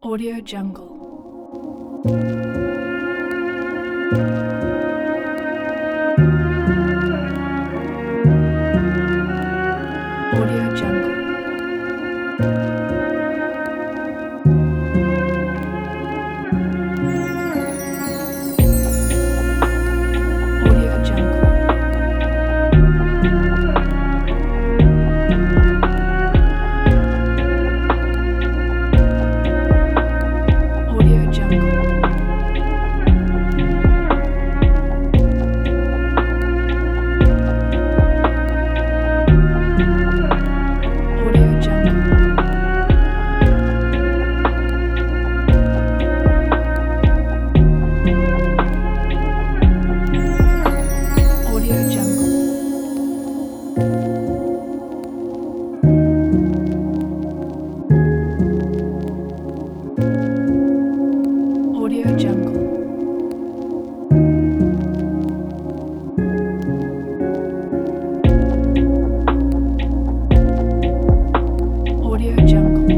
Audio Jungle. Audio Jungle. Audio Jungle. Audio Jungle. Audio Jungle. Audio Jungle. Audio Jungle. Audio Jungle.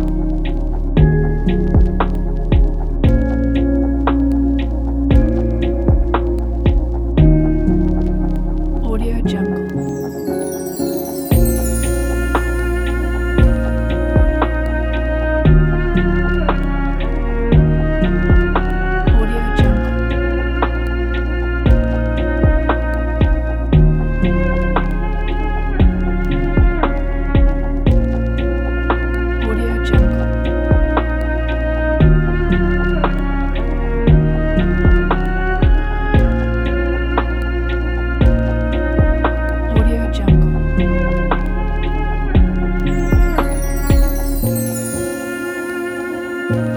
Audio Jungle. Audio Jungle. Audio Jungle. Audio Jungle.